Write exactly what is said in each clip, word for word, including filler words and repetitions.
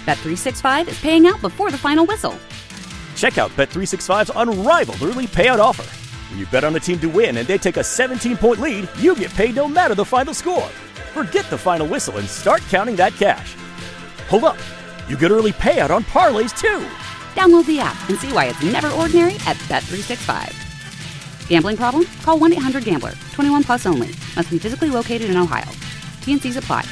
Bet three sixty-five is paying out before the final whistle. Check out Bet three sixty-five's unrivaled early payout offer. When you bet on a team to win and they take a seventeen-point lead, you get paid no matter the final score. Forget the final whistle and start counting that cash. Hold up. You get early payout on parlays, too. Download the app and see why it's never ordinary at Bet three sixty-five. Gambling problem? Call one eight hundred gambler. twenty-one plus only. Must be physically located in Ohio. T N Cs apply.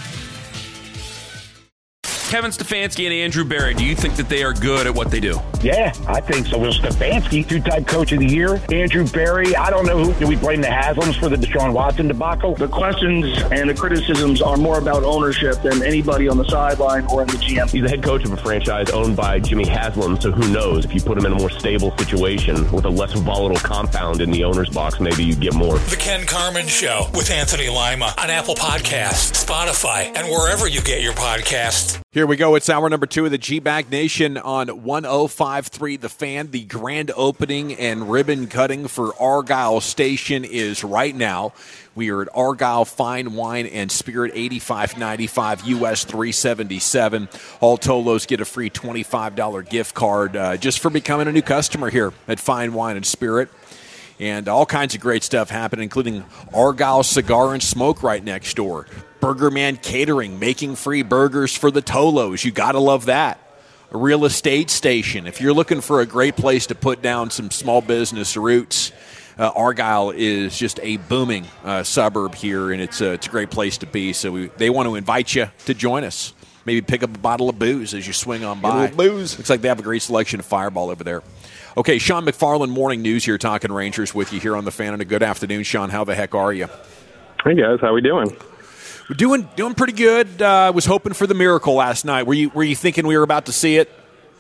Kevin Stefanski and Andrew Berry, do you think that they are good at what they do? Yeah, I think so. Well, Stefanski, two-time coach of the year. Andrew Berry, I don't know who. Do we blame the Haslams for the Deshaun Watson debacle? The questions and the criticisms are more about ownership than anybody on the sideline or in the G M. He's the head coach of a franchise owned by Jimmy Haslam, so who knows? If you put him in a more stable situation with a less volatile compound in the owner's box, maybe you get more. The Ken Carman Show with Anthony Lima on Apple Podcasts, Spotify, and wherever you get your podcasts. Here we go. It's hour number two of the G-Bag Nation on one oh five point three The Fan. The grand opening and ribbon cutting for Argyle Station is right now. We are at Argyle Fine Wine and Spirit, eighty-five ninety-five U S three seventy-seven. All Tolos get a free twenty-five dollars gift card uh, just for becoming a new customer here at Fine Wine and Spirit. And all kinds of great stuff happening, including Argyle Cigar and Smoke right next door. Burger Man Catering, making free burgers for the Tolos. You got to love that. A real estate station. If you're looking for a great place to put down some small business roots, uh, Argyle is just a booming uh, suburb here, and it's a, it's a great place to be. So we, they want to invite you to join us. Maybe pick up a bottle of booze as you swing on by. Booze. Looks like they have a great selection of Fireball over there. Okay, Sean McFarland, Morning News here, talking Rangers with you here on The Fan. And a good afternoon, Sean. How the heck are you? Hey, guys. How we doing? We're doing doing pretty good. I uh, was hoping for the miracle last night. Were you were you thinking we were about to see it?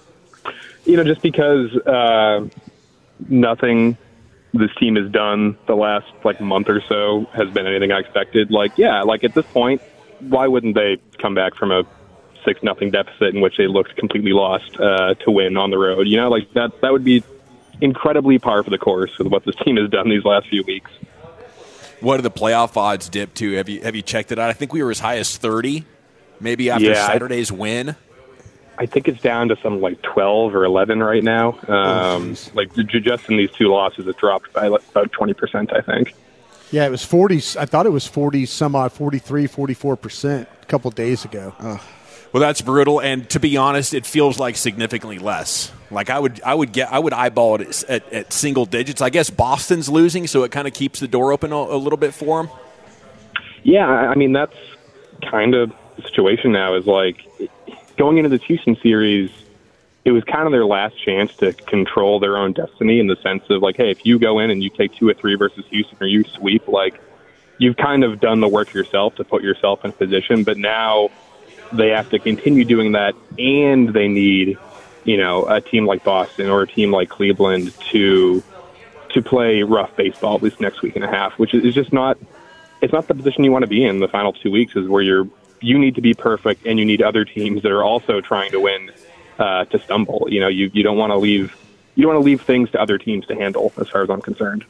You know, just because uh, nothing this team has done the last like month or so has been anything I expected. Like, yeah, like at this point, why wouldn't they come back from a six nothing deficit in which they looked completely lost uh, to win on the road? You know, like that that would be incredibly par for the course with what this team has done these last few weeks. What do the playoff odds dip to? Have you have you checked it out? I think we were as high as thirty, maybe after yeah, Saturday's win. I think it's down to some like twelve or eleven right now. Um, oh, like just in these two losses, it dropped by about twenty percent, I think. Yeah, it was forty. I thought it was forty some odd, forty-three, forty-four percent a couple of days ago. Oh. Well, that's brutal, and to be honest, it feels like significantly less. Like I would, I would get, I would eyeball it at, at single digits. I guess Boston's losing, so it kind of keeps the door open a, a little bit for them. Yeah, I mean that's kind of the situation now. Is like going into the Houston series, it was kind of their last chance to control their own destiny in the sense of like, hey, if you go in and you take two or three versus Houston, or you sweep, like you've kind of done the work yourself to put yourself in a position. But now they have to continue doing that, and they need, you know, a team like Boston or a team like Cleveland to to play rough baseball at least next week and a half, which is just not it's not the position you want to be in the final two weeks. Is where you're you need to be perfect, and you need other teams that are also trying to win uh, to stumble. You know, you you don't want to leave you don't want to leave things to other teams to handle, as far as I'm concerned.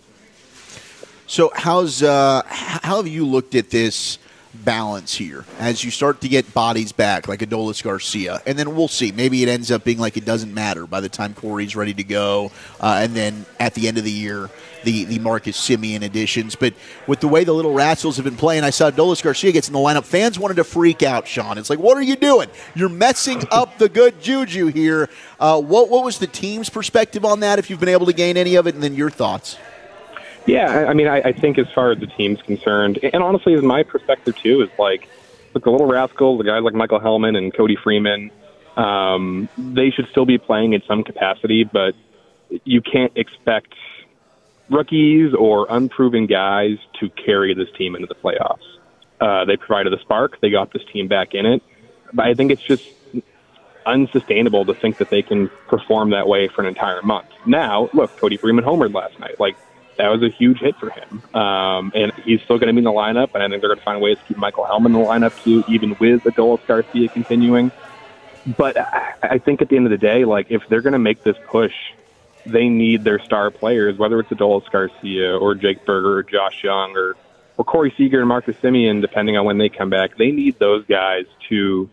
So how's uh, how have you looked at this balance here as you start to get bodies back like Adolis Garcia, and then we'll see, maybe it ends up being like it doesn't matter by the time Corey's ready to go, uh, and then at the end of the year the, the Marcus Semien additions. But with the way the Little Rascals have been playing, I saw Adolis Garcia gets in the lineup. Fans wanted to freak out, Sean. It's like, what are you doing? You're messing up the good juju here. Uh, what, what was the team's perspective on that, if you've been able to gain any of it, and then your thoughts? Yeah, I mean, I, I think as far as the team's concerned, and honestly, as my perspective too, is like, look, the Little Rascals, the guys like Michael Hellman and Cody Freeman, um, they should still be playing in some capacity, but you can't expect rookies or unproven guys to carry this team into the playoffs. Uh, they provided a spark. They got this team back in it. But I think it's just unsustainable to think that they can perform that way for an entire month. Now, look, Cody Freeman homered last night. Like, that was a huge hit for him. Um, and he's still going to be in the lineup, and I think they're going to find ways to keep Michael Hellman in the lineup, too, even with Adolis Garcia continuing. But I, I think at the end of the day, like, if they're going to make this push, they need their star players, whether it's Adolis Garcia or Jake Berger or Josh Young or, or Corey Seager and Marcus Semien, depending on when they come back. They need those guys to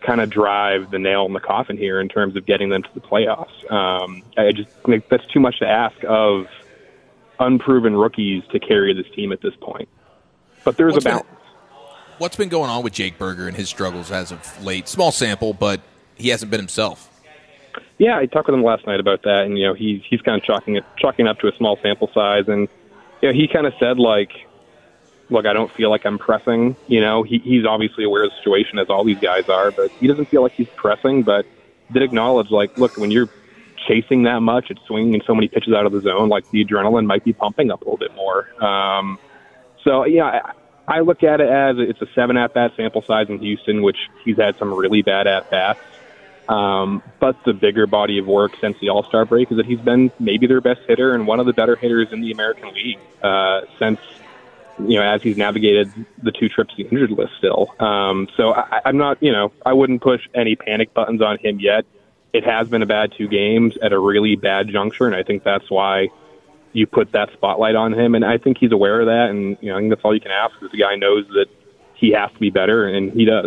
kind of drive the nail in the coffin here in terms of getting them to the playoffs. Um, I just think that's too much to ask of unproven rookies to carry this team at this point. But there's What's a balance. Been, what's been going on with Jake Berger and his struggles as of late? Small sample, but he hasn't been himself. Yeah, I talked with him last night about that, and you know he's he's kind of chalking it chalking up to a small sample size, and you know he kind of said like, look, I don't feel like I'm pressing. You know, he, he's obviously aware of the situation, as all these guys are, but he doesn't feel like he's pressing, but did acknowledge, like, look, when you're chasing that much, it's swinging so many pitches out of the zone, like the adrenaline might be pumping up a little bit more. Um, so, yeah, I, I look at it as it's a seven at-bat sample size in Houston, which he's had some really bad at-bats. Um, but the bigger body of work since the All-Star break is that he's been maybe their best hitter and one of the better hitters in the American League uh, since – you know, as he's navigated the two trips to the injured list still. Um, so I, I'm not, you know, I wouldn't push any panic buttons on him yet. It has been a bad two games at a really bad juncture, and I think that's why you put that spotlight on him. And I think he's aware of that, and, you know, I think that's all you can ask is the guy knows that he has to be better, and he does.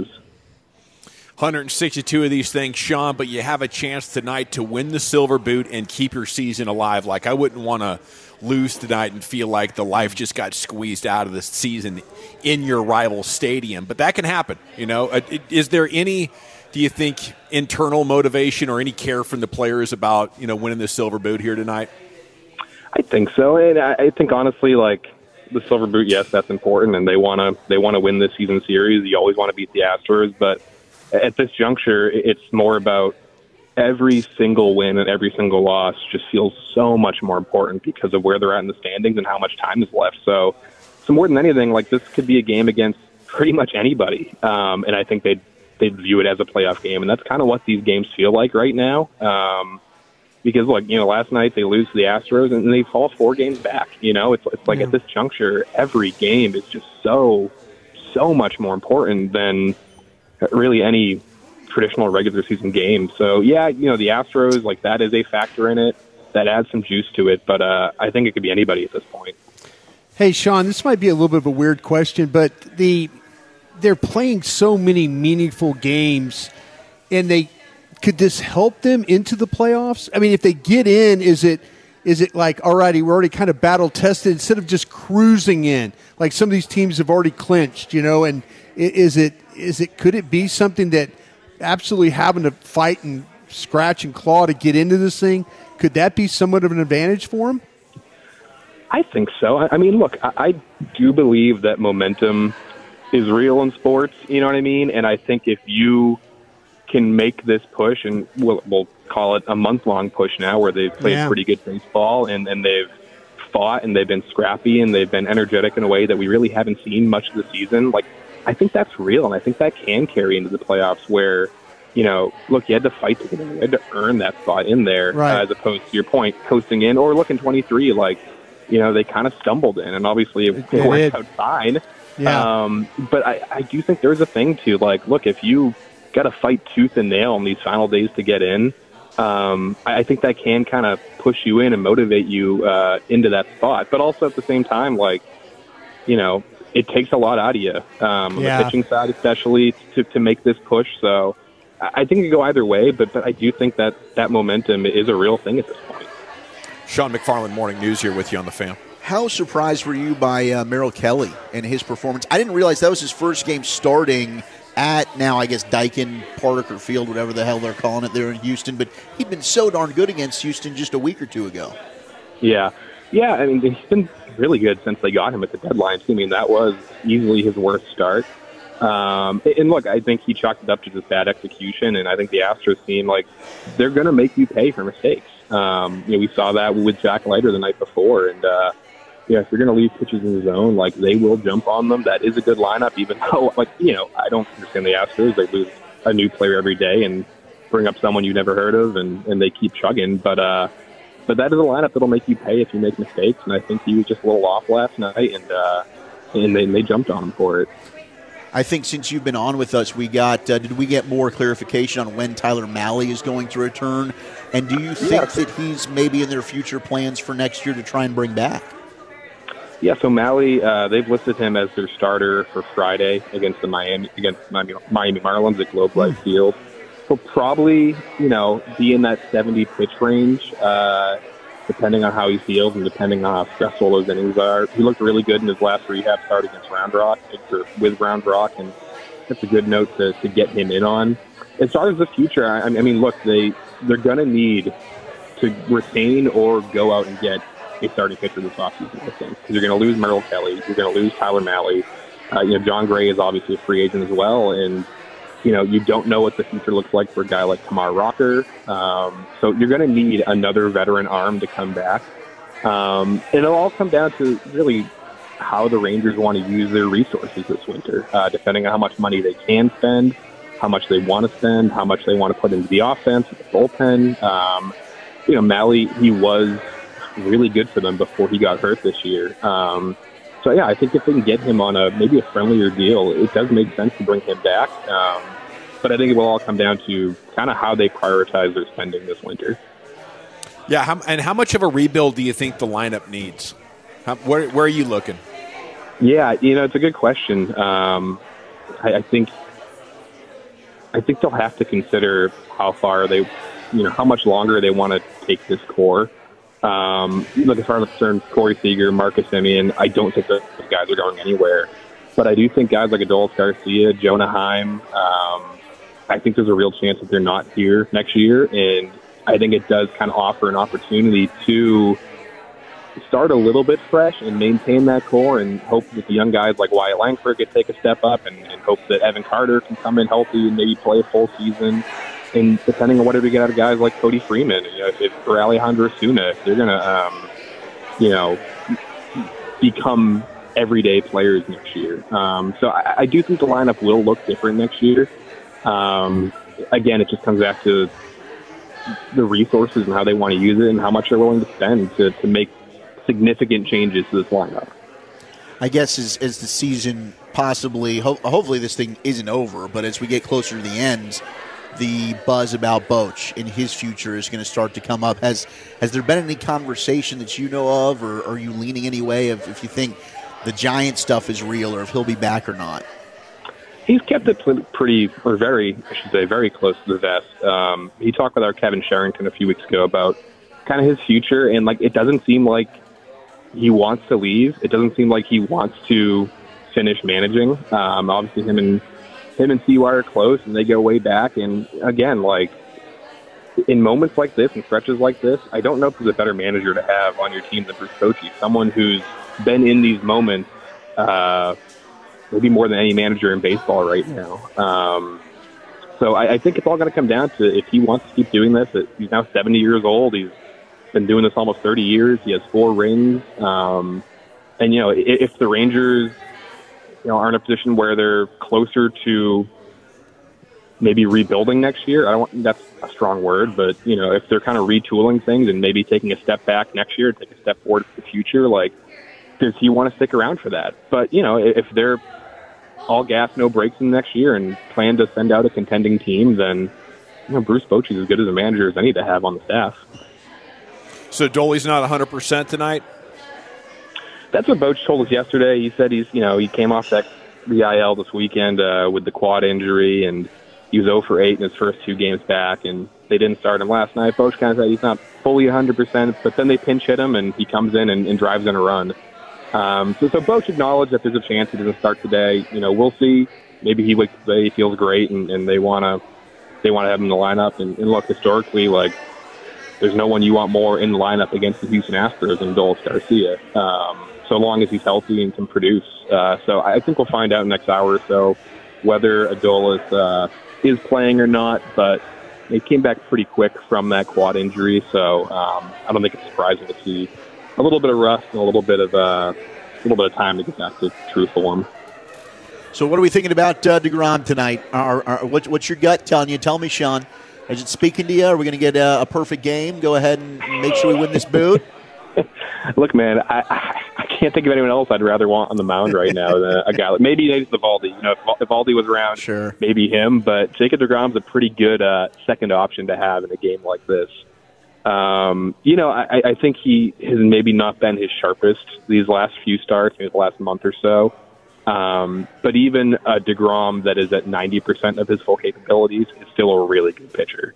one hundred sixty-two of these things, Sean, but you have a chance tonight to win the Silver Boot and keep your season alive. Like, I wouldn't want to lose tonight and feel like the life just got squeezed out of the season in your rival stadium. But that can happen, you know. Is there any, do you think, internal motivation or any care from the players about, you know, winning the Silver Boot here tonight? I think so, and I think honestly, like, the Silver Boot, yes, that's important, and they want to they want to win this season series. You always want to beat the Astros, but at this juncture, it's more about every single win and every single loss just feels so much more important because of where they're at in the standings and how much time is left. So, so more than anything, like, this could be a game against pretty much anybody, um, and I think they'd they'd view it as a playoff game, and that's kind of what these games feel like right now. Um, because, look, you know, last night they lose to the Astros and they fall four games back. You know, it's it's like yeah. At this juncture, every game is just so so much more important than really any traditional regular season game. So, yeah, you know, the Astros, like, that is a factor in it. That adds some juice to it, but uh, I think it could be anybody at this point. Hey, Sean, this might be a little bit of a weird question, but the they're playing so many meaningful games, and they could this help them into the playoffs? I mean, if they get in, is it is it like, all righty, we're already kind of battle-tested instead of just cruising in? Like some of these teams have already clinched, you know, and is it is it could it be something that absolutely having to fight and scratch and claw to get into this thing, could that be somewhat of an advantage for them? I think so. I mean, look, I, I do believe that momentum is real in sports, you know what I mean? And I think if you can make this push, and we'll, we'll call it a month-long push now where they've played yeah. pretty good baseball and, and they've fought and they've been scrappy and they've been energetic in a way that we really haven't seen much of the season, like, I think that's real, and I think that can carry into the playoffs where, you know, look, you had to fight to get in. You had to earn that spot in there, right. uh, as opposed to your point, coasting in. Or look, in twenty-three, like, you know, they kind of stumbled in, and obviously it, it worked out fine. Yeah. Um, but I, I do think there's a thing to, like, look, if you got to fight tooth and nail in these final days to get in, um, I, I think that can kind of push you in and motivate you uh, into that spot. But also at the same time, like, you know, it takes a lot out of you, um, on yeah. the pitching side especially, to, to make this push. So I think it could go either way, but, but I do think that that momentum is a real thing at this point. Sean McFarland, Morning News here with you on The Fan. How surprised were you by uh, Merrill Kelly and his performance? I didn't realize that was his first game starting at, now I guess, Daikin Parker Field, whatever the hell they're calling it there in Houston, but he'd been so darn good against Houston just a week or two ago. Yeah. Yeah, I mean, he's been really good since they got him at the deadline. I mean, that was easily his worst start. Um, and look, I think he chalked it up to just bad execution, and I think the Astros team, like, they're going to make you pay for mistakes. Um, you know, we saw that with Jack Leiter the night before, and uh, yeah, if you're going to leave pitches in the zone, like, they will jump on them. That is a good lineup, even though, like, you know, I don't understand the Astros. They lose a new player every day and bring up someone you've never heard of, and, and they keep chugging. But uh, but that is a lineup that'll make you pay if you make mistakes, and I think he was just a little off last night, and uh, and they, and they jumped on him for it. I think since you've been on with us, we got uh, did we get more clarification on when Tyler Mahle is going to return? And do you think yeah. that he's maybe in their future plans for next year to try and bring back? Yeah, so Mahle, uh, they've listed him as their starter for Friday against the Miami against Miami, Miami Marlins at Globe Life Field. He'll probably, you know, be in that seventy pitch range, uh, depending on how he feels and depending on how stressful those innings are. He looked really good in his last rehab start against Round Rock, or with Round Rock, and that's a good note to, to get him in on. As far as the future, I, I mean, look, they they're going to need to retain or go out and get a starting pitcher this offseason, I think. Because you're going to lose Merrill Kelly. You're going to lose Tyler Mahle. Uh, you know, John Gray is obviously a free agent as well. And, you know, you don't know what the future looks like for a guy like Kumar Rocker. Um, so you're going to need another veteran arm to come back. Um, it'll all come down to really how the Rangers want to use their resources this winter, uh, depending on how much money they can spend, how much they want to spend, how much they want to put into the offense, the bullpen. Um, you know, Mahle, he was really good for them before he got hurt this year. Um, so, yeah, I think if they can get him on a maybe a friendlier deal, it does make sense to bring him back. Um, but I think it will all come down to kind of how they prioritize their spending this winter. Yeah, how, and how much of a rebuild do you think the lineup needs? How, where, where are you looking? Yeah, you know, it's a good question. Um, I, I think I think they'll have to consider how far they, you know, how much longer they want to take this core. Um, look, as far as I'm concerned, Corey Seager, Marcus Semien, I don't think those guys are going anywhere. But I do think guys like Adolis Garcia, Jonah Heim, um, I think there's a real chance that they're not here next year. And I think it does kind of offer an opportunity to start a little bit fresh and maintain that core and hope that the young guys like Wyatt Langford could take a step up and, and hope that Evan Carter can come in healthy and maybe play a full season. And depending on whatever we get out of guys like Cody Freeman, you know, if for Alejandro Osuna, if they're going to, um, you know, become everyday players next year. Um, so I, I do think the lineup will look different next year. Um, again, it just comes back to the resources and how they want to use it and how much they're willing to spend to, to make significant changes to this lineup. I guess as, as the season possibly, ho- hopefully this thing isn't over, but as we get closer to the end, the buzz about Boch and his future is going to start to come up. Has has there been any conversation that you know of, or are you leaning any way of if you think the Giant stuff is real or if he'll be back or not? He's kept it pretty, or very, I should say, very close to the vest. Um, he talked with our Kevin Sherrington a few weeks ago about kind of his future, and like it doesn't seem like he wants to leave. It doesn't seem like he wants to finish managing. Um, obviously, him and him and C Y are close, and they go way back. And again, like in moments like this and stretches like this, I don't know if there's a better manager to have on your team than Bruce Bochy, someone who's been in these moments uh, maybe more than any manager in baseball right now. Um, so I, I think it's all going to come down to if he wants to keep doing this. He's now seventy years old. He's been doing this almost thirty years. He has four rings. Um, and, you know, if, if the Rangers you know, are in a position where they're closer to maybe rebuilding next year, I don't want, that's a strong word, but, you know, if they're kind of retooling things and maybe taking a step back next year, take a step forward to the future, like, does he want to stick around for that? But, you know, if they're all gas, no brakes in next year and plan to send out a contending team, then, you know, Bruce Bochy is as good as a manager as any to have on the staff. So Dolly's not one hundred percent tonight? That's what Boch told us yesterday. He said he's, you know, he came off that the I L this weekend uh, with the quad injury, and he was zero for eight in his first two games back, and they didn't start him last night. Boch kind of said he's not fully one hundred percent, but then they pinch hit him, and he comes in and, and drives in a run. Um, so, so Boch acknowledged that there's a chance he doesn't start today. You know, we'll see. Maybe he wakes up today, he feels great, and, and they want to they want to have him in the lineup. And, and look, historically, like, there's no one you want more in the lineup against the Houston Astros than Adolis Garcia, um, so long as he's healthy and can produce. Uh, so I think we'll find out in the next hour or so whether Adolis uh, is playing or not, but he came back pretty quick from that quad injury, so um, I don't think it's surprising to see a little bit of rust and a little bit of uh, a little bit of time to get back to true form. So what are we thinking about uh, DeGrom tonight? Are, are, what, what's your gut telling you? Tell me, Sean. Is it speaking to you? Are we going to get a, a perfect game? Go ahead and make sure we win this boot. Look, man, I, I I can't think of anyone else I'd rather want on the mound right now than a guy like maybe Nate Eovaldi. You know, if Eovaldi was around, sure, maybe him. But Jacob DeGrom's a pretty good uh, second option to have in a game like this. Um, you know, I, I think he has maybe not been his sharpest these last few starts, maybe the last month or so. Um, but even a DeGrom that is at ninety percent of his full capabilities is still a really good pitcher.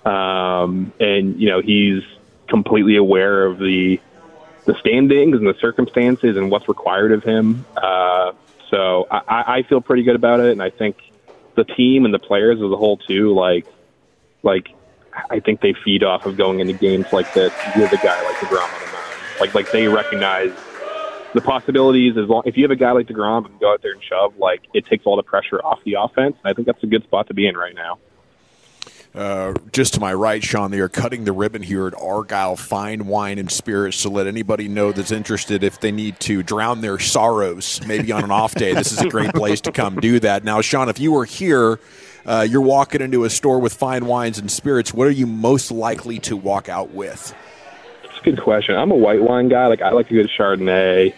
Um, and, you know, he's completely aware of the the standings and the circumstances and what's required of him. Uh, so I, I feel pretty good about it, and I think the team and the players as a whole too, like, like I think they feed off of going into games like this with a guy like DeGrom on the mound. Like, like they recognize the possibilities. As long if you have a guy like DeGrom and go out there and shove, like it takes all the pressure off the offense. And I think that's a good spot to be in right now. Uh, just to my right, Sean, they are cutting the ribbon here at Argyle Fine Wine and Spirits to let anybody know that's interested if they need to drown their sorrows, maybe on an off day. This is a great place to come do that. Now, Sean, if you were here, uh, you're walking into a store with fine wines and spirits, what are you most likely to walk out with? That's a good question. I'm a white wine guy. Like I like a good Chardonnay.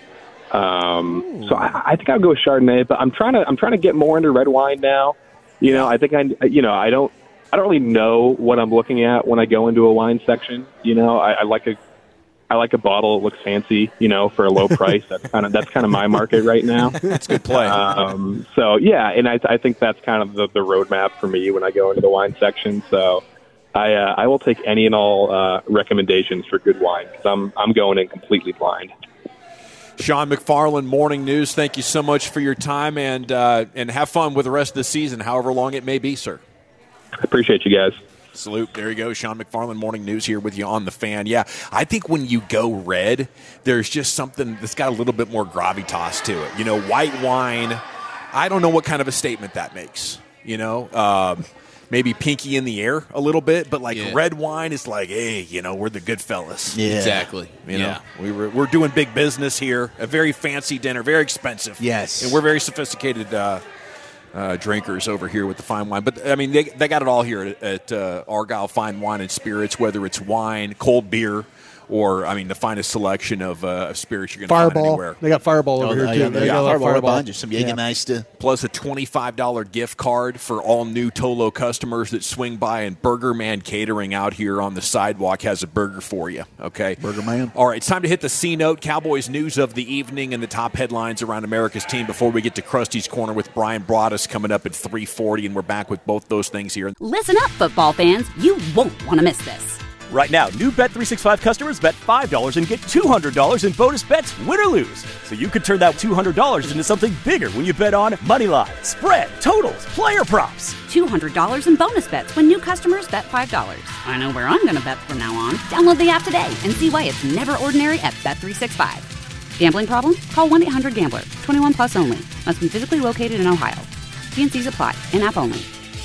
Um, so I, I think I'll go with Chardonnay, but I'm trying to I'm trying to get more into red wine now. You know, I think I you know I don't. I don't really know what I'm looking at when I go into a wine section. You know, I, I like a, I like a bottle that looks fancy. You know, for a low price. That's kind of that's kind of my market right now. That's a good play. Um, so yeah, and I, I think that's kind of the, the roadmap for me when I go into the wine section. So I, uh, I will take any and all uh, recommendations for good wine because I'm I'm going in completely blind. Sean McFarland, Morning News. Thank you so much for your time, and uh, and have fun with the rest of the season, however long it may be, sir. I appreciate you guys. Salute. There you go. Sean McFarland, Morning News here with you on the Fan. Yeah, I think when you go red, there's just something that's got a little bit more gravitas to it. You know, white wine, I don't know what kind of a statement that makes. You know, um, maybe pinky in the air a little bit, but like yeah. red wine is like, hey, you know, we're the good fellas. Yeah. Exactly. You yeah. know, we were, we're doing big business here, a very fancy dinner, very expensive. Yes. And we're very sophisticated uh Uh, drinkers over here with the fine wine. But, I mean, they they got it all here at, at uh, Argyle Fine Wine and Spirits, whether it's wine, cold beer, or, I mean, the finest selection of, uh, of spirits you're going to find Fireball. anywhere. They got Fireball over Oh, here, yeah, too. yeah, They yeah, got a lot of Fireball, Fireball. Fireball. Some Jägermeister. Plus a twenty-five dollars gift card for all new Tolo customers that swing by, and Burger Man Catering out here on the sidewalk has a burger for you, okay? Burger Man. All right, it's time to hit the C-Note, Cowboys news of the evening and the top headlines around America's team before we get to Krusty's Corner with Brian Broaddus coming up at three forty, and we're back with both those things here. Listen up, football fans. You won't want to miss this. Right now, new Bet three sixty-five customers bet five dollars and get two hundred dollars in bonus bets, win or lose. So you could turn that two hundred dollars into something bigger when you bet on money line, spread, totals, player props. two hundred dollars in bonus bets when new customers bet five dollars. I know where I'm going to bet from now on. Download the app today and see why it's never ordinary at Bet three sixty-five. Gambling problem? Call one eight hundred gambler. twenty-one plus only. Must be physically located in Ohio. T and C's apply. In-app only.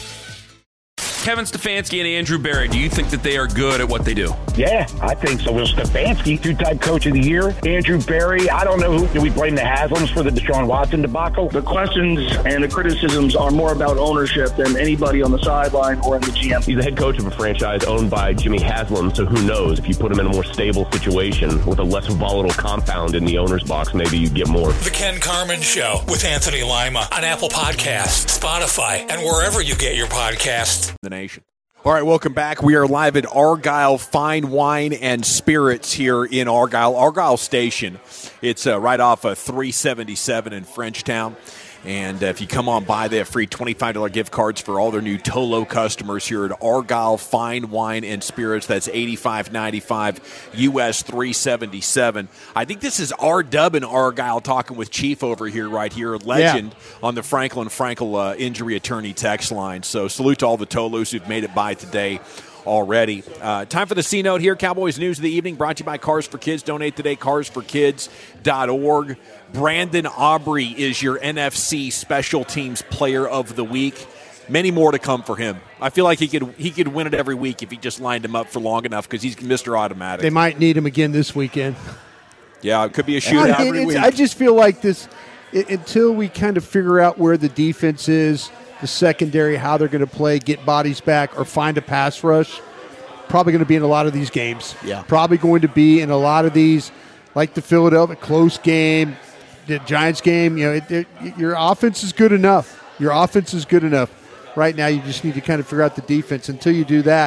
Kevin Stefanski and Andrew Berry, do you think that they are good at what they do? Yeah, I think so. Will Stefanski, two-time coach of the year. Andrew Berry, I don't know who. Do we blame the Haslams for the Deshaun Watson debacle? The questions and the criticisms are more about ownership than anybody on the sideline or in the G M. He's the head coach of a franchise owned by Jimmy Haslam, so who knows? If you put him in a more stable situation with a less volatile compound in the owner's box, maybe you get more. The Ken Carman Show with Anthony Lima on Apple Podcasts, Spotify, and wherever you get your podcasts. The nation. All right, welcome back. We are live at Argyle Fine Wine and Spirits here in Argyle, Argyle Station. It's uh, right off of three seventy-seven in Frenchtown. And uh, if you come on by, they have free twenty-five dollars gift cards for all their new Tolo customers here at Argyle Fine Wine and Spirits. That's eighty-five ninety-five U S three seventy-seven. I think this is R Dub in Argyle talking with Chief over here, right here, legend yeah. on the Franklin Frankel uh, injury attorney text line. So salute to all the Tolos who've made it by today already. Uh, time for the C-Note here. Cowboys News of the Evening brought to you by Cars for Kids. Donate today, cars for kids dot org. Brandon Aubrey is your N F C Special Teams Player of the Week. Many more to come for him. I feel like he could he could win it every week if he just lined him up for long enough because he's Mister Automatic. They might need him again this weekend. Yeah, it could be a shootout I, every week. I just feel like this, it, until we kind of figure out where the defense is, the secondary, how they're going to play, get bodies back, or find a pass rush, probably going to be in a lot of these games. Yeah. Probably going to be in a lot of these, like the Philadelphia close game, the Giants game. You know, it, it, your offense is good enough. Your offense is good enough. Right now, you just need to kind of figure out the defense. Until you do that,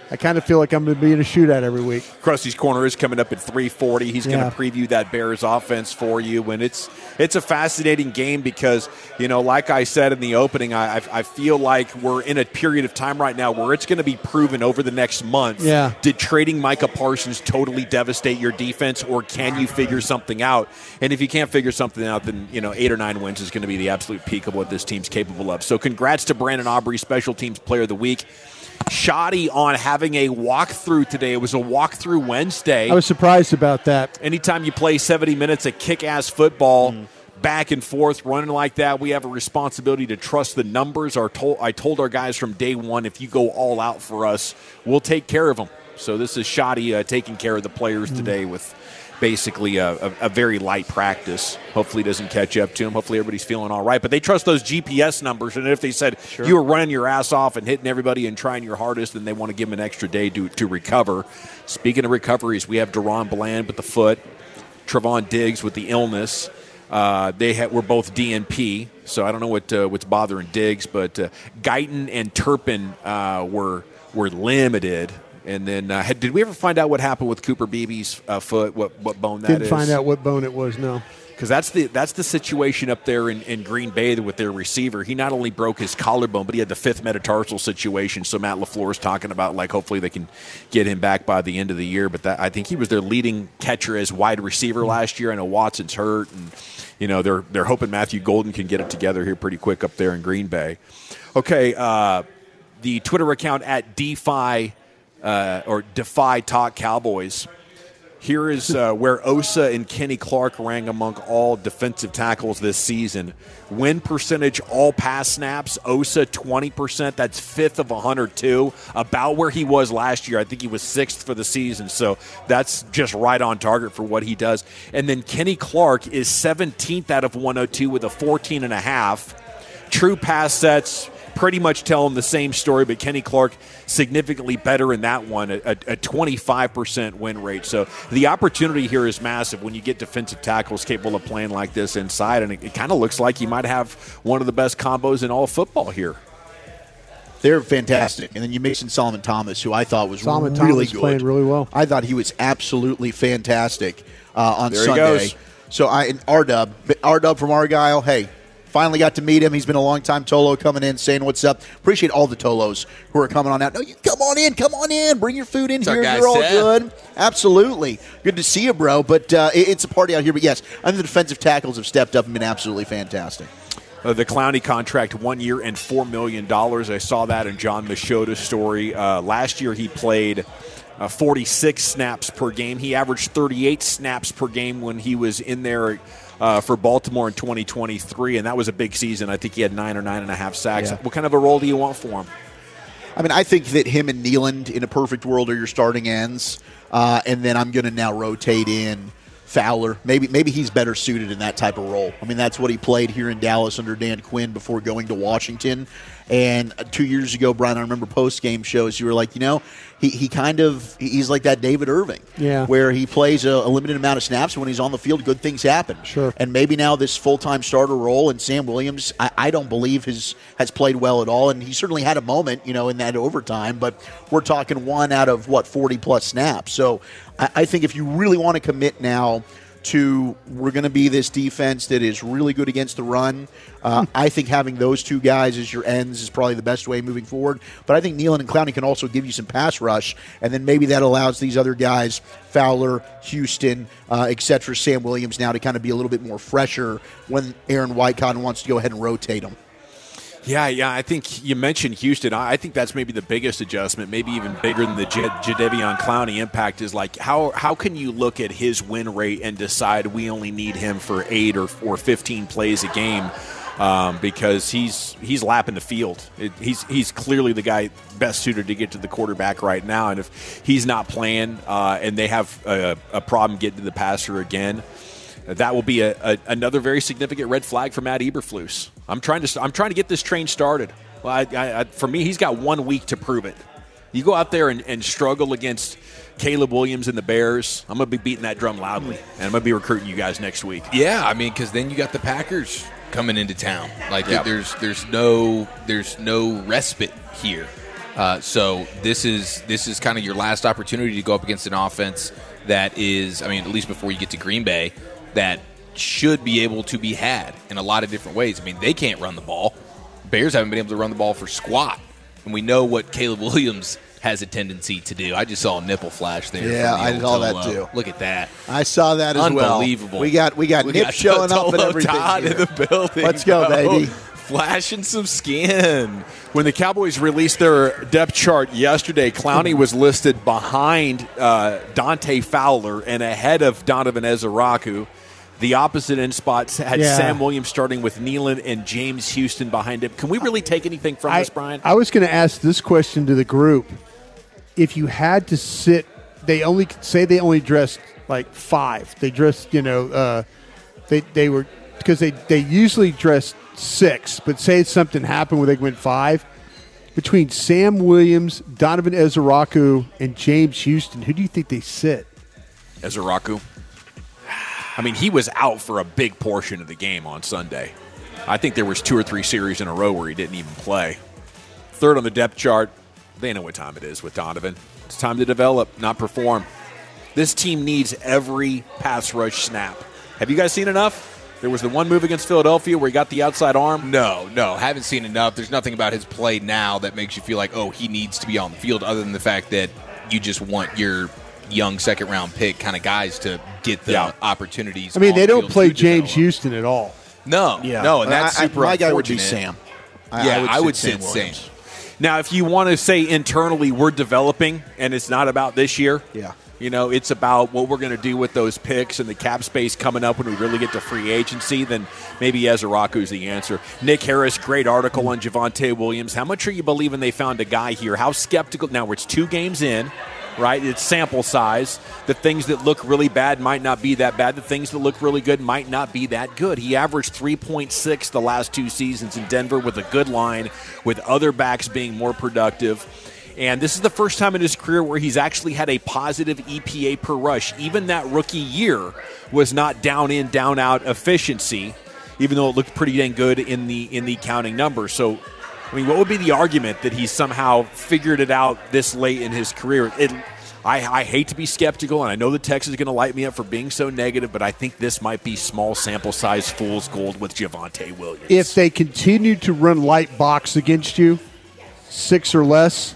I kind of feel like I'm going to be in a shootout every week. Krusty's Corner is coming up at three forty. He's Yeah. going to preview that Bears offense for you. And it's it's a fascinating game because, you know, like I said in the opening, I, I, I feel like we're in a period of time right now where it's going to be proven over the next month. Yeah. Did trading Micah Parsons totally devastate your defense, or can you figure something out? And if you can't figure something out, then, you know, eight or nine wins is going to be the absolute peak of what this team's capable of. So congrats to Brandon Aubrey, Special Teams Player of the Week. Shoddy on having a walkthrough today. It was a walkthrough Wednesday. I was surprised about that. Anytime you play seventy minutes of kick-ass football, mm. back and forth, running like that, we have a responsibility to trust the numbers. Our to- I told our guys from day one, if you go all out for us, we'll take care of them. So this is Shoddy uh, taking care of the players mm. today with basically a, a, a very light practice. Hopefully it doesn't catch up to him. Hopefully everybody's feeling all right. But they trust those G P S numbers, and if they said sure. you were running your ass off and hitting everybody and trying your hardest, then they want to give them an extra day to, to recover. Speaking of recoveries, we have Deron Bland with the foot, Trevon Diggs with the illness. Uh, they ha- were both D N P, so I don't know what uh, what's bothering Diggs, but uh, Guyton and Turpin uh, were were limited. And then, uh, had, did we ever find out what happened with Cooper Beebe's uh, foot? What what bone that Didn't is? Didn't find out what bone it was. No, because that's the that's the situation up there in, in Green Bay with their receiver. He not only broke his collarbone, but he had the fifth metatarsal situation. So Matt LaFleur is talking about, like, hopefully they can get him back by the end of the year. But that, I think he was their leading catcher as wide receiver last year. I know Watson's hurt, and you know they're they're hoping Matthew Golden can get it together here pretty quick up there in Green Bay. Okay, uh, the Twitter account at DeFi. Uh, or Defy Talk Cowboys. Here is uh, where Osa and Kenny Clark rang among all defensive tackles this season. Win percentage, all pass snaps, Osa twenty percent. That's fifth of one hundred two, about where he was last year. I think he was sixth for the season, so that's just right on target for what he does. And then Kenny Clark is seventeenth out of one hundred two with a fourteen and a half. True pass sets pretty much tell them the same story, but Kenny Clark significantly better in that one, a, a twenty-five percent win rate. So the opportunity here is massive when you get defensive tackles capable of playing like this inside, and it, it kind of looks like you might have one of the best combos in all of football here. They're fantastic. And then you mix in Solomon Thomas, who I thought was Solomon really Thomas good. playing really well. I thought he was absolutely fantastic uh, on there Sunday. He goes. So I and R-Dub, R-Dub from Argyle, hey, finally got to meet him. He's been a long time. Tolo coming in, saying what's up. Appreciate all the Tolos who are coming on out. No, you come on in, come on in. Bring your food in What's here. You're all Seth? good. Absolutely. Good to see you, bro. But uh, it, it's a party out here. But, yes, I think the defensive tackles have stepped up and been absolutely fantastic. Uh, the Clowney contract, one year and four million dollars. I saw that in John Machota's story. Uh, last year he played uh, forty-six snaps per game. He averaged thirty-eight snaps per game when he was in there uh, for Baltimore in twenty twenty-three, and that was a big season. I think he had nine or nine and a half sacks. Yeah. What kind of a role do you want for him? I mean, I think that him and Nealand in a perfect world are your starting ends, uh, and then I'm going to now rotate in Fowler. Maybe maybe he's better suited in that type of role. I mean, that's what he played here in Dallas under Dan Quinn before going to Washington. And two years ago, Brian, I remember post-game shows, you were like, you know, he, he kind of, he's like that David Irving. Yeah. Where he plays a, a limited amount of snaps. When he's on the field, good things happen. Sure. And maybe now this full-time starter role, and Sam Williams, I, I don't believe has, has played well at all. And he certainly had a moment, you know, in that overtime. But we're talking one out of, what, forty-plus snaps. So I, I think if you really want to commit now to we're going to be this defense that is really good against the run. Uh, I think having those two guys as your ends is probably the best way moving forward. But I think Nealand and Clowney can also give you some pass rush, and then maybe that allows these other guys, Fowler, Houston, uh, et cetera, Sam Williams now to kind of be a little bit more fresher when Aaron Whitecotton wants to go ahead and rotate them. Yeah, yeah. I think you mentioned Houston. I think that's maybe the biggest adjustment, maybe even bigger than the J- Jadeveon Clowney impact is like how how can you look at his win rate and decide we only need him for eight or, or fifteen plays a game um, because he's he's lapping the field. It, he's he's clearly the guy best suited to get to the quarterback right now. And if he's not playing uh, and they have a, a problem getting to the passer again, that will be a, a, another very significant red flag for Matt Eberflus. I'm trying to I'm trying to get this train started. Well, I, I, for me, he's got one week to prove it. You go out there and, and struggle against Caleb Williams and the Bears, I'm going to be beating that drum loudly, and I'm going to be recruiting you guys next week. Yeah, I mean, because then you got the Packers coming into town. Like Yep. there's there's no there's no respite here. Uh, so this is this is kind of your last opportunity to go up against an offense that is, I mean, at least before you get to Green Bay, that should be able to be had in a lot of different ways. I mean, they can't run the ball. Bears haven't been able to run the ball for squat. And we know what Caleb Williams has a tendency to do. I just saw a nipple flash there. Yeah, from the I saw old that Tolo. too. Look at that. I saw that as well. Unbelievable. We got we got we nip got showing up and Tolo everything Todd here. in the building. Let's go, bro. baby. Flashing some skin. When the Cowboys released their depth chart yesterday, Clowney was listed behind uh, Dante Fowler and ahead of Donovan Ezeraku. The opposite end spots had Yeah. Sam Williams starting with Nealon and James Houston behind him. Can we really take anything from I, this, Brian? I was going to ask this question to the group. If you had to sit, they only say they only dressed like five. They dressed, you know, uh, they they were because they they usually dress six. But say something happened where they went five. Between Sam Williams, Donovan Ezeraku, and James Houston, who do you think they sit? Ezeraku. I mean, he was out for a big portion of the game on Sunday. I think there was two or three series in a row where he didn't even play. Third on the depth chart. They know what time it is with Donovan. It's time to develop, not perform. This team needs every pass rush snap. Have you guys seen enough? There was the one move against Philadelphia where he got the outside arm. No, no, haven't seen enough. There's nothing about his play now that makes you feel like, oh, he needs to be on the field, other than the fact that you just want your young second-round pick kind of guys to get the Yeah. opportunities. I mean, on they the don't field play to James develop. Houston at all. No, Yeah. no, and that's I- I- super my guy would be unfortunate. Sam. I- Yeah, I would I sit would Sam sit Williams. Sam. Now, if you want to say internally we're developing and it's not about this year, Yeah. you know, it's about what we're going to do with those picks and the cap space coming up when we really get to free agency, then maybe Ezeraku's the answer. Nick Harris, great article on Javonte Williams. How much are you believing they found a guy here? How skeptical? Now, it's two games in, right? It's sample size. The things that look really bad might not be that bad. The things that look really good might not be that good. He averaged three point six the last two seasons in Denver with a good line, with other backs being more productive. And this is the first time in his career where he's actually had a positive E P A per rush. Even that rookie year was not down in, down out efficiency, even though it looked pretty dang good in the in the counting numbers. So, I mean, what would be the argument that he's somehow figured it out this late in his career? It, I, I hate to be skeptical, and I know the text is going to light me up for being so negative, but I think this might be small sample size fool's gold with Javonte Williams. If they continue to run light box against you, six or less,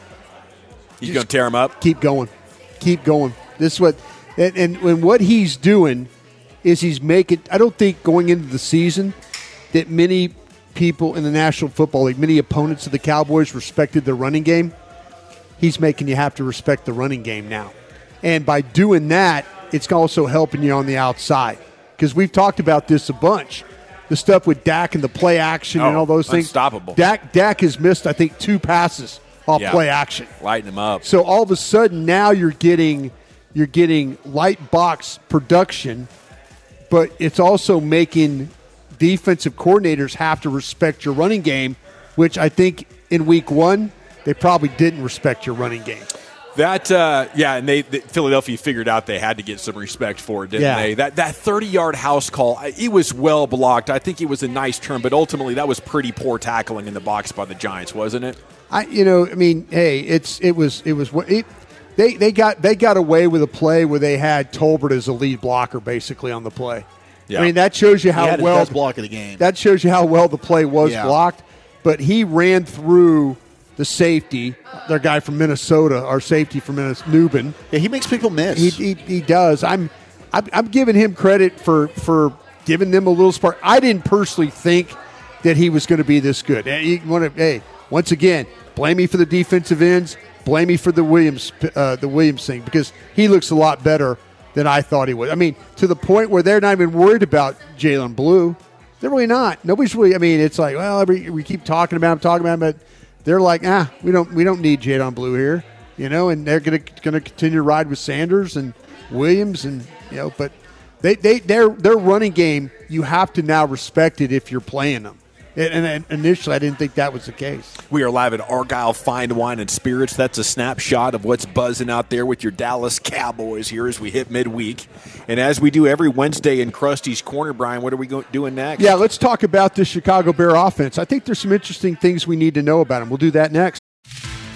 he's going to tear him up. keep going, keep going. This is what, and, and and what he's doing is he's making. I don't think going into the season that many people in the National Football League, many opponents of the Cowboys, respected the running game. He's making you have to respect the running game now, and by doing that, it's also helping you on the outside because we've talked about this a bunch. The stuff with Dak and the play action and Oh, all those things. unstoppable. Dak Dak has missed, I think, two passes off Yeah. play action. Lighten him up. So all of a sudden now you're getting you're getting light box production, but it's also making defensive coordinators have to respect your running game, which I think in week one they probably didn't respect your running game. That uh, yeah, and they, they Philadelphia figured out they had to get some respect for it, didn't Yeah. they? That that thirty-yard house call, it was well blocked. I think it was a nice turn, but ultimately that was pretty poor tackling in the box by the Giants, wasn't it? I you know I mean hey it's it was it was it, they they got they got away with a play where they had Tolbert as a lead blocker basically on the play. Yeah. I mean that shows you how He had his well best block of the game. That shows you how well the play was Yeah. blocked. But he ran through the safety, their guy from Minnesota, our safety from Minnesota, Newbin. Yeah, he makes people miss. He, he, he does. I'm, I'm I'm giving him credit for for giving them a little spark. I didn't personally think that he was going to be this good. Hey, you wanna, hey, once again, blame me for the defensive ends. Blame me for the Williams uh, the Williams thing because he looks a lot better than I thought he would. I mean, to the point where they're not even worried about Jalen Blue. They're really not. Nobody's really. I mean, it's like, well, every, we keep talking about him, talking about him, but they're like, ah, we don't, we don't need Jadon Blue here, you know. And they're gonna gonna continue to ride with Sanders and Williams, and you know, but they they their their running game, you have to now respect it if you're playing them. And, and initially, I didn't think that was the case. We are live at Argyle Fine Wine and Spirits. That's a snapshot of what's buzzing out there with your Dallas Cowboys here as we hit midweek. And as we do every Wednesday in Krusty's Corner, Brian, what are we go- doing next? Yeah, let's talk about the Chicago Bear offense. I think there's some interesting things we need to know about them. We'll do that next.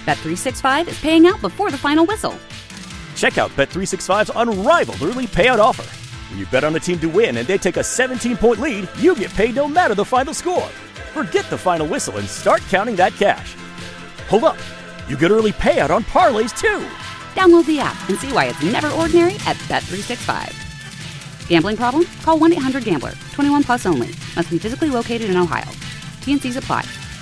Bet three sixty-five is paying out before the final whistle. Check out Bet three sixty-five's unrivaled early payout offer. When you bet on a team to win and they take a seventeen-point lead, you get paid no matter the final score. Forget the final whistle and start counting that cash. Hold up. You get early payout on parlays, too. Download the app and see why it's never ordinary at Bet three sixty-five. Gambling problem? Call one eight hundred gambler. twenty-one plus only. Must be physically located in Ohio. T and Cs apply.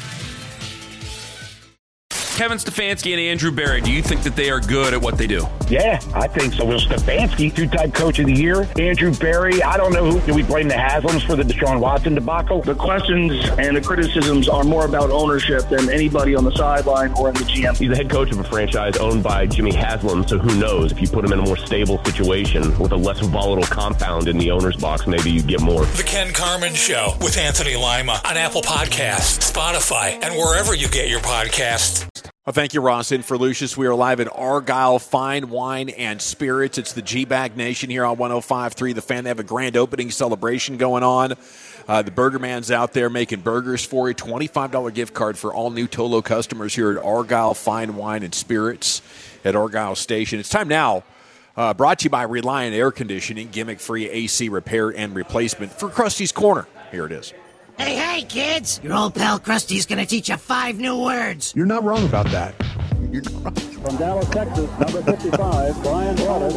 Kevin Stefanski and Andrew Berry, do you think that they are good at what they do? Yeah, I think so. Will Stefanski, two-time coach of the year. Andrew Berry, I don't know who. Do we blame the Haslams for the Deshaun Watson debacle? The questions and the criticisms are more about ownership than anybody on the sideline or in the G M. He's the head coach of a franchise owned by Jimmy Haslam, so who knows? If you put him in a more stable situation with a less volatile compound in the owner's box, maybe you get more. The Ken Carman Show with Anthony Lima on Apple Podcasts, Spotify, and wherever you get your podcasts. Well, thank you, Ross. In for Lucius, we are live at Argyle Fine Wine and Spirits. It's the G-Bag Nation here on one oh five point three The Fan. They have a grand opening celebration going on. Uh, the Burger Man's out there making burgers for you. twenty-five dollars gift card for all new Tolo customers here at Argyle Fine Wine and Spirits at Argyle Station. It's time now. Uh, brought to you by Reliant Air Conditioning, gimmick-free A C repair and replacement for Krusty's Corner. Here it is. Hey, hey, kids! Your old pal Krusty's gonna teach you five new words. You're not wrong about that. You're not wrong. From Dallas, Texas, number fifty-five, Brian Waters.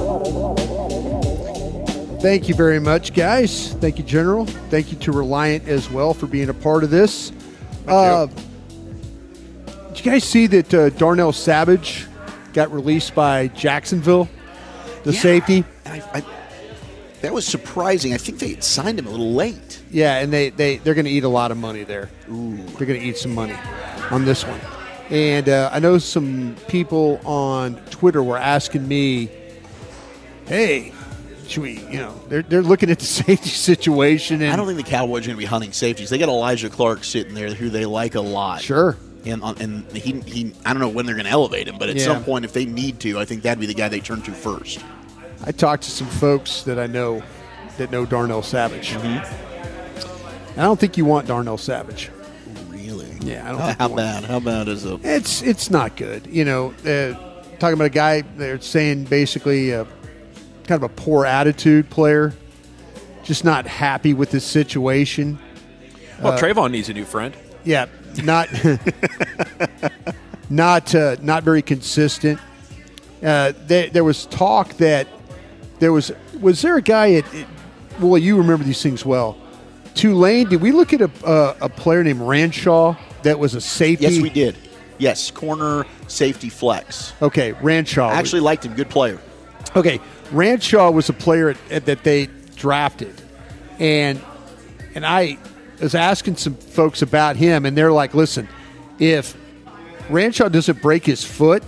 Thank you very much, guys. Thank you, General. Thank you to Reliant as well for being a part of this. Uh, did you guys see that uh, Darnell Savage got released by Jacksonville, the yeah, safety? I, I, that was surprising. I think they had signed him a little late. Yeah, and they, they, they're going to eat a lot of money there. Ooh. They're going to eat some money on this one. And uh, I know some people on Twitter were asking me, hey, should we, you know, they're, they're looking at the safety situation. And I don't think the Cowboys are going to be hunting safeties. They got Elijah Clark sitting there who they like a lot. Sure. And and he, he I don't know when they're going to elevate him, but at yeah. some point, if they need to, I think that'd be the guy they turn to first. I talked to some folks that I know that know Darnell Savage. Mm-hmm. I don't think you want Darnell Savage. Really? Yeah. I don't How, think how you want bad? him. How bad is it? It's it's not good. You know, uh, talking about a guy they're saying basically uh, kind of a poor attitude player, just not happy with his situation. Well, uh, Trayvon needs a new friend. Yeah, not not uh, not very consistent. Uh, there, there was talk that there was was there a guy at, at well, you remember these things well. Tulane, did we look at a uh, a player named Ranshaw that was a safety? Yes, we did. Yes, corner safety flex. Okay, Ranshaw. I actually liked him. Good player. Okay, Ranshaw was a player at, at, that they drafted, and and I was asking some folks about him, and they're like, "Listen, if Ranshaw doesn't break his foot,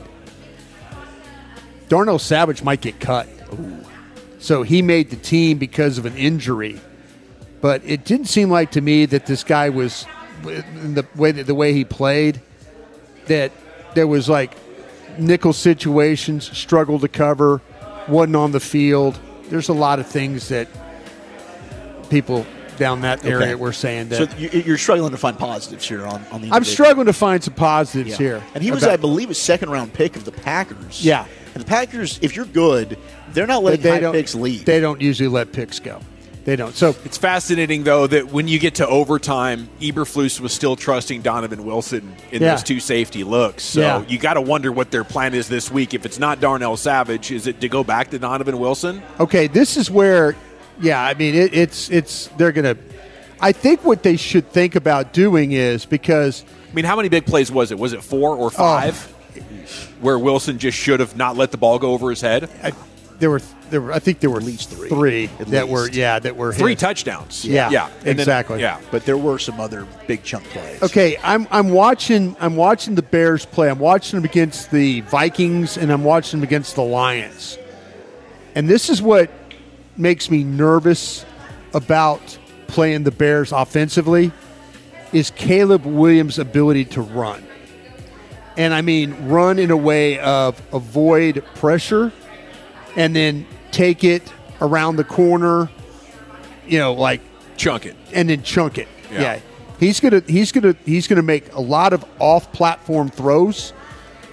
Darnell Savage might get cut." Ooh. So he made the team because of an injury, but it didn't seem like to me that this guy was in the way the way he played, that there was like nickel situations, struggled to cover, wasn't on the field. There's a lot of things that people down that area Okay. were saying that. So you- you're struggling to find positives here on, on the I'm struggling to find some positives Yeah. here. And he was, about- I believe, a second-round pick of the Packers. Yeah. And the Packers, if you're good, they're not letting they high don't, picks leave. They don't usually let picks go. They don't. So it's fascinating, though, that when you get to overtime, Eberflus was still trusting Donovan Wilson in Yeah. those two safety looks. So Yeah. you got to wonder what their plan is this week. If it's not Darnell Savage, is it to go back to Donovan Wilson? Okay, this is where, yeah, I mean, it, it's it's they're gonna. I think what they should think about doing is because I mean, how many big plays was it? Was it four or five? Oh. Where Wilson just should have not let the ball go over his head? I, there were there were I think there were at least three, three At that least. were yeah that were Three his. touchdowns. Yeah, yeah, And then- exactly. yeah, But there were some other big chunk plays. Okay, I'm I'm watching I'm watching the Bears play. I'm watching them against the Vikings and I'm watching them against the Lions. And this is what makes me nervous about playing the Bears offensively is Caleb Williams' ability to run. And I mean run in a way of avoid pressure and then take it around the corner, you know, like chunk it. And then chunk it. Yeah. Yeah. He's gonna he's gonna he's gonna make a lot of off platform throws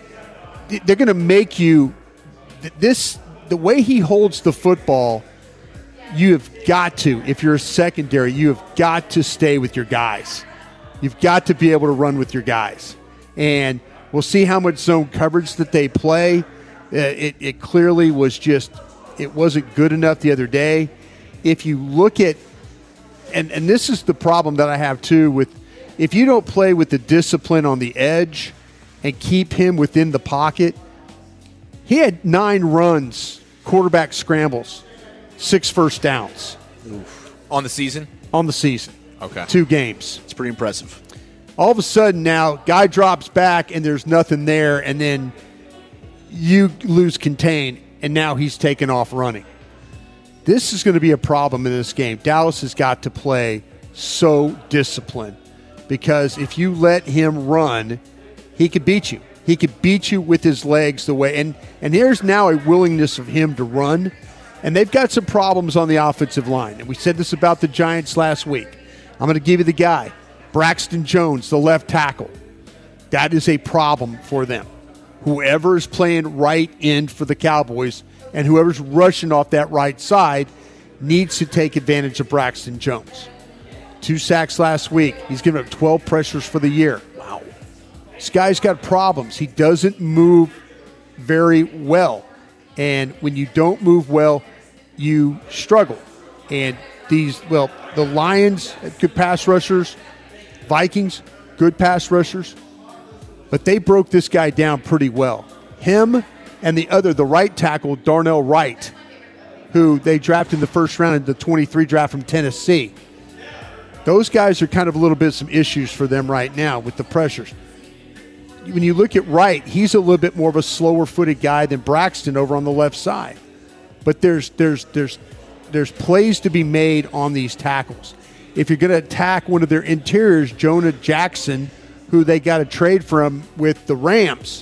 they're going to make you this the way he holds the football. You have got to, if you're a secondary, you have got to stay with your guys. You've got to be able to run with your guys, and we'll see how much zone coverage that they play. Uh, it, it clearly was just it wasn't good enough the other day. If you look at and and this is the problem that I have too with if you don't play with the discipline on the edge and keep him within the pocket. He had nine runs, quarterback scrambles, six first downs. Oof. On the season? On the season. Okay. Two games. It's pretty impressive. All of a sudden now, guy drops back and there's nothing there, and then you lose contain, and now he's taken off running. This is going to be a problem in this game. Dallas has got to play so disciplined because if you let him run, he could beat you. He could beat you with his legs the way. And, and there's now a willingness of him to run. And they've got some problems on the offensive line. And we said this about the Giants last week. I'm going to give you the guy, Braxton Jones, the left tackle. That is a problem for them. Whoever is playing right end for the Cowboys and whoever's rushing off that right side needs to take advantage of Braxton Jones. Two sacks last week. He's given up twelve pressures for the year. Wow. This guy's got problems. He doesn't move very well. And when you don't move well, you struggle. And these, well, the Lions, good pass rushers. Vikings, good pass rushers. But they broke this guy down pretty well. Him and the other, the right tackle, Darnell Wright, who they drafted in the first round in the twenty-three draft from Tennessee. Those guys are kind of a little bit some issues for them right now with the pressures. When you look at Wright, he's a little bit more of a slower-footed guy than Braxton over on the left side. But there's there's there's there's plays to be made on these tackles. If you're going to attack one of their interiors, Jonah Jackson, who they got to trade from with the Rams,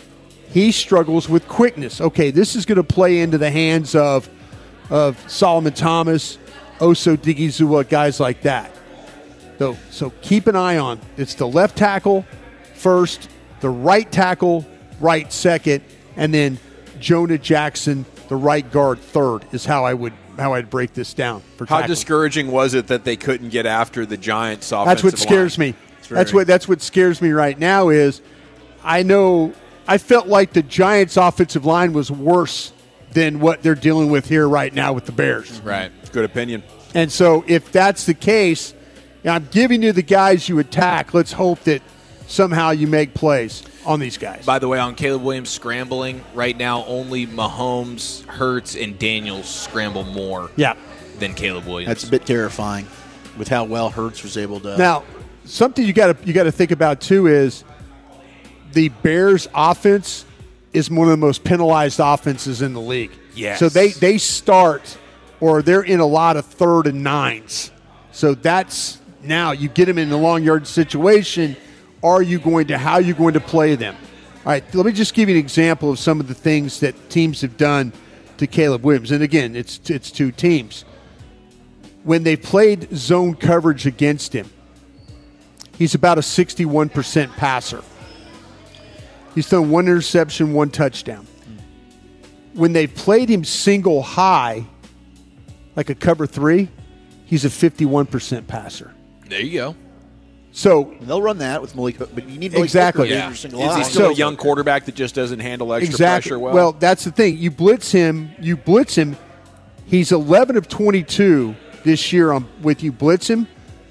he struggles with quickness. Okay, this is going to play into the hands of of Solomon Thomas, Oso Digizua, guys like that. So, so keep an eye on. It's the left tackle first, the right tackle right second, and then Jonah Jackson, the right guard third, is how I would how I'd break this down. For how tackling. discouraging was it that they couldn't get after the Giants' offensive That's what scares line? me. That's what that's what scares me right now is I know I felt like the Giants' offensive line was worse than what they're dealing with here right now with the Bears. Right. Good opinion. And so if that's the case, I'm giving you the guys you attack. Let's hope that somehow you make plays on these guys. By the way, on Caleb Williams scrambling, right now only Mahomes, Hurts, and Daniels scramble more yeah. than Caleb Williams. That's a bit terrifying with how well Hurts was able to. Now, something you got to you got to think about too is the Bears' offense is one of the most penalized offenses in the league. Yes. So they they start or they're in a lot of third and nines. So that's now you get them in the long yard situation. Are you going to how are you going to play them? All right, let me just give you an example of some of the things that teams have done to Caleb Williams. And again, it's it's two teams. When they played zone coverage against him, he's about a sixty-one percent passer. He's thrown one interception, one touchdown. When they played him single high, like a cover three, he's a fifty-one percent passer. There you go. So and they'll run that with Malik, but you need Malik exactly. Yeah. Is he still so, a young quarterback that just doesn't handle extra exactly. pressure well? Well, that's the thing. You blitz him. You blitz him. He's eleven of twenty-two this year on with you blitz him.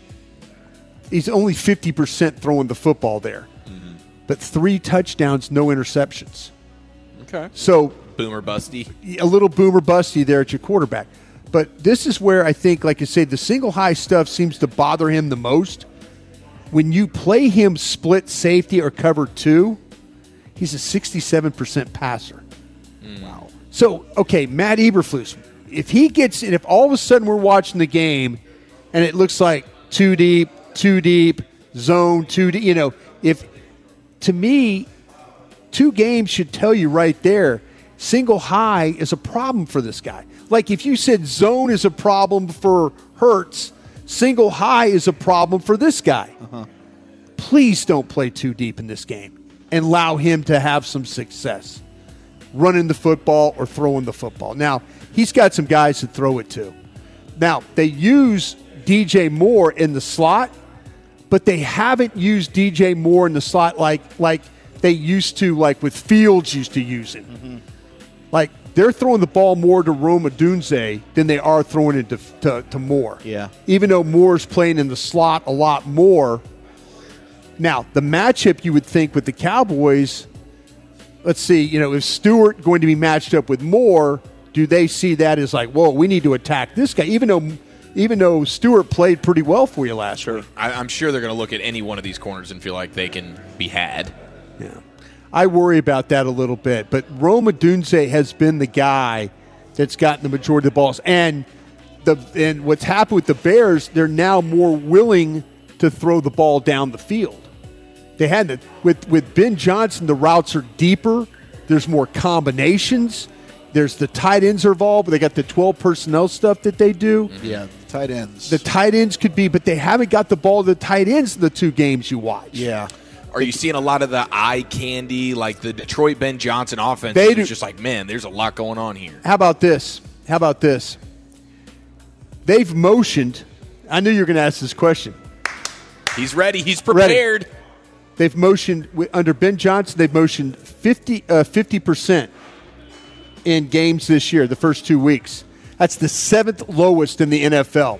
He's only fifty percent throwing the football there, mm-hmm. but three touchdowns, no interceptions. Okay. So boomer busty, a little boomer busty there at your quarterback. But this is where I think, like you say, the single high stuff seems to bother him the most. When you play him split safety or cover two, he's a sixty-seven percent passer. Mm. Wow. So, okay, Matt Eberflus, if he gets, and if all of a sudden we're watching the game and it looks like two deep, two deep, zone, two deep, you know, if, to me, two games should tell you right there, single high is a problem for this guy. Like if you said zone is a problem for Hurts, single high is a problem for this guy. Uh-huh. Please don't play too deep in this game. and allow him to have some success running the football or throwing the football. Now, he's got some guys to throw it to. Now, they use D J Moore in the slot, but they haven't used D J Moore in the slot like like they used to, like with Fields used to use him. Mm-hmm. Like, they're throwing the ball more to Rome Odunze than they are throwing it to, to, to Moore. Yeah. Even though Moore's playing in the slot a lot more. Now, the matchup you would think with the Cowboys, let's see, you know, is Stewart going to be matched up with Moore? Do they see that as like, whoa, we need to attack this guy, even though even though Stewart played pretty well for you last sure. week? I, I'm sure they're going to look at any one of these corners and feel like they can be had. Yeah. I worry about that a little bit. But Rome Odunze has been the guy that's gotten the majority of the balls. And the and what's happened with the Bears, they're now more willing to throw the ball down the field. They had the, with with Ben Johnson, the routes are deeper. There's more combinations. There's the tight ends are involved. They got the twelve personnel stuff that they do. Yeah, tight ends. The tight ends could be, but they haven't got the ball to the tight ends in the two games you watch. Yeah. Are you seeing a lot of the eye candy, like the Detroit Ben Johnson offense? They It's do. just like, man, there's a lot going on here. How about this? How about this? They've motioned. I knew you were going to ask this question. He's ready. He's prepared. Ready. They've motioned under Ben Johnson. They've motioned fifty percent in games this year. The first two weeks. That's the seventh lowest in the N F L.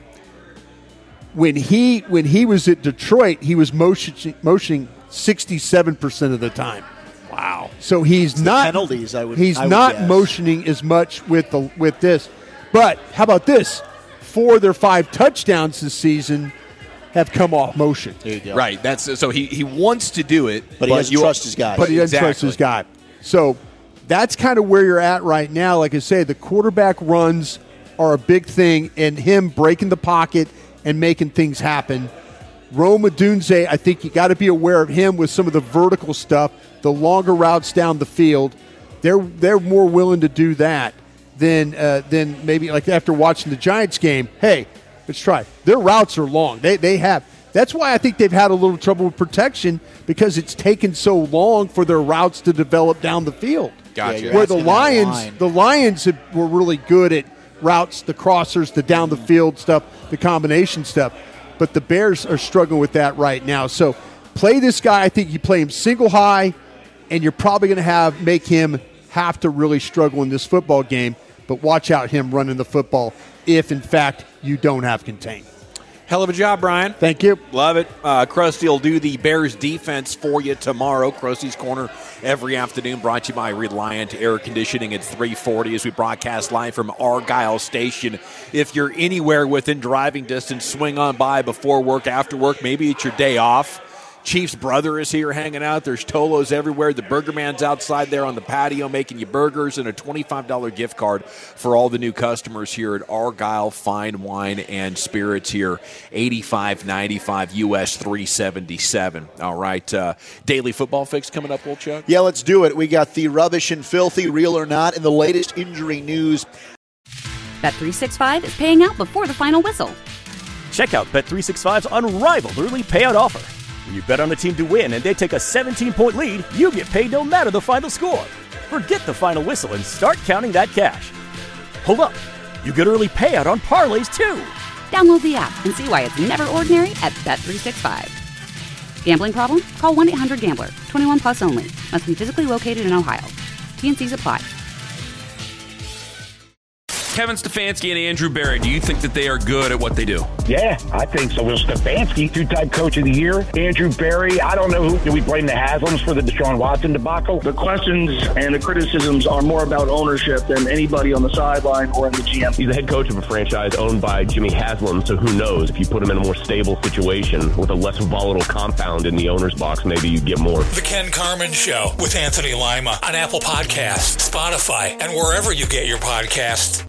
When he when he was at Detroit, he was motion, motioning sixty-seven percent of the time. Wow. So he's It's the not penalties, I would- He's I would not guess. motioning as much with the with this. But how about this? Four of their five touchdowns this season have come off motion. There you go. Right. That's so he, he wants to do it, But he doesn't you, trust his guys. But he doesn't Exactly. trust his guy. So that's kind of where you're at right now. Like I say, the quarterback runs are a big thing, and him breaking the pocket and making things happen. Rome Odunze, I think you got to be aware of him with some of the vertical stuff, the longer routes down the field. They're they're more willing to do that than uh, than maybe like after watching the Giants game. Hey, let's try. Their routes are long. They they have. That's why I think they've had a little trouble with protection because it's taken so long for their routes to develop down the field. Gotcha. Yeah, Where the asking that Lions, line. the Lions have, were really good at routes, the crossers, the down the field stuff, the combination stuff. But the Bears are struggling with that right now. So play this guy. I think you play him single high, and you're probably going to have make him have to really struggle in this football game. But watch out him running the football if, in fact, you don't have contain. Hell of a job, Brian. Thank you. Love it. Uh, Krusty will do the Bears defense for you tomorrow. Krusty's Corner every afternoon, brought to you by Reliant Air Conditioning at three forty as we broadcast live from Argyle Station. If you're anywhere within driving distance, swing on by before work, after work, maybe it's your day off. Chief's brother is here hanging out. There's Tolos everywhere. The Burger Man's outside there on the patio making you burgers, and a twenty-five dollars gift card for all the new customers here at Argyle Fine Wine and Spirits here, eighty-five ninety-five U S three seventy-seven. All right. Uh, Daily Football Fix coming up, old Chuck? Yeah, let's do it. We got the rubbish and filthy, real or not, and the latest injury news. Bet three sixty-five is paying out before the final whistle. Check out Bet three sixty-five's unrivaled early payout offer. When you bet on a team to win and they take a seventeen-point lead, you get paid no matter the final score. Forget the final whistle and start counting that cash. Hold up. You get early payout on parlays, too. Download the app and see why it's never ordinary at Bet three sixty-five. Gambling problem? Call one eight hundred gambler. twenty-one plus only. Must be physically located in Ohio. T N Cs apply. Kevin Stefanski and Andrew Berry, do you think that they are good at what they do? Yeah, I think so. Will Stefanski, two-time coach of the year. Andrew Berry, I don't know who. Do we blame the Haslams for the Deshaun Watson debacle? The questions and the criticisms are more about ownership than anybody on the sideline or in the G M. He's the head coach of a franchise owned by Jimmy Haslam, so who knows? If you put him in a more stable situation with a less volatile compound in the owner's box, maybe you get more. The Ken Carmen Show with Anthony Lima on Apple Podcasts, Spotify, and wherever you get your podcasts.